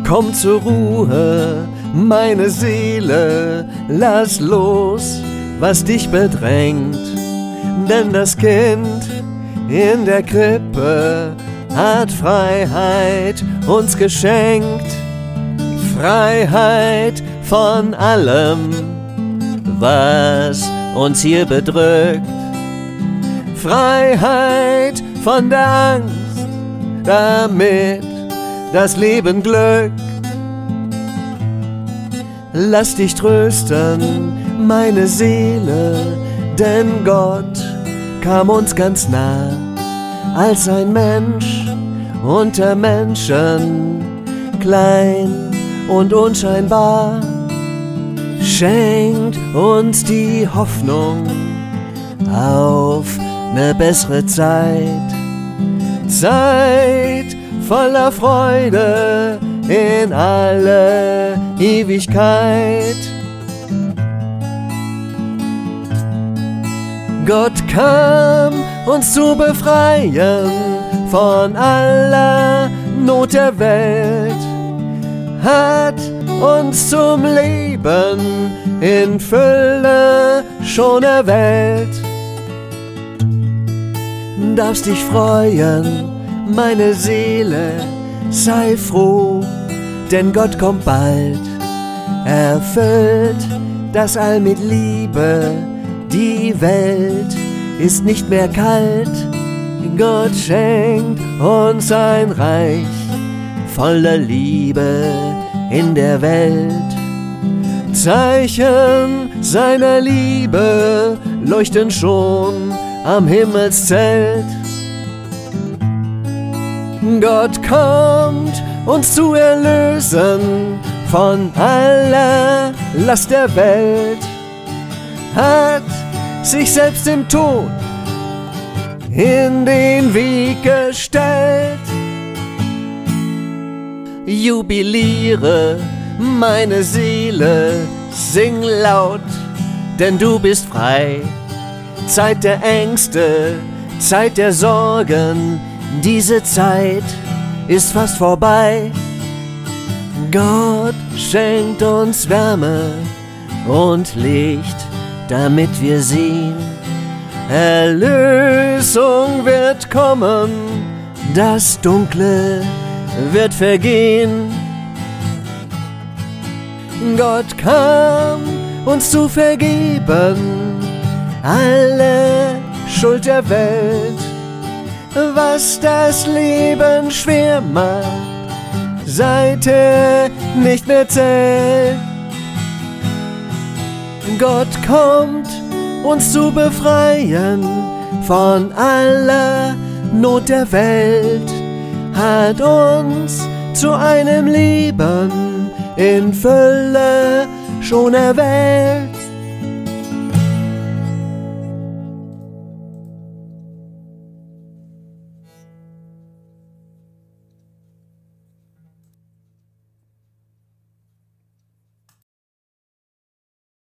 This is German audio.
Komm zur Ruhe, meine Seele, lass los, was dich bedrängt. Denn das Kind in der Krippe hat Freiheit uns geschenkt. Freiheit von allem, was uns hier bedrückt. Freiheit von der Angst, damit das Leben glückt. Lass dich trösten, meine Seele, denn Gott kam uns ganz nah, als ein Mensch unter Menschen, klein und unscheinbar, schenkt uns die Hoffnung auf eine bessere Zeit. Zeit voller Freude in alle Ewigkeit. Gott kam, uns zu befreien von aller Not der Welt, hat uns zum Leben in Fülle schon erwählt. Darfst dich freuen, meine Seele, sei froh, denn Gott kommt bald, erfüllt das All mit Liebe, die Welt ist nicht mehr kalt. Gott schenkt uns ein Reich voller Liebe in der Welt. Zeichen seiner Liebe leuchten schon am Himmelszelt. Gott kommt, uns zu erlösen von aller Last der Welt, hat sich selbst im Tod in den Weg gestellt. Jubiliere, meine Seele, sing laut, denn du bist frei. Zeit der Ängste, Zeit der Sorgen, diese Zeit ist fast vorbei. Gott schenkt uns Wärme und Licht, damit wir sehen. Erlösung wird kommen, das Dunkle wird vergehen. Gott kam, uns zu vergeben, alle Schuld der Welt. Was das Leben schwer macht, seit er nicht mehr zählt. Gott kommt, uns zu befreien von aller Not der Welt, hat uns zu einem Leben in Fülle schon erwählt.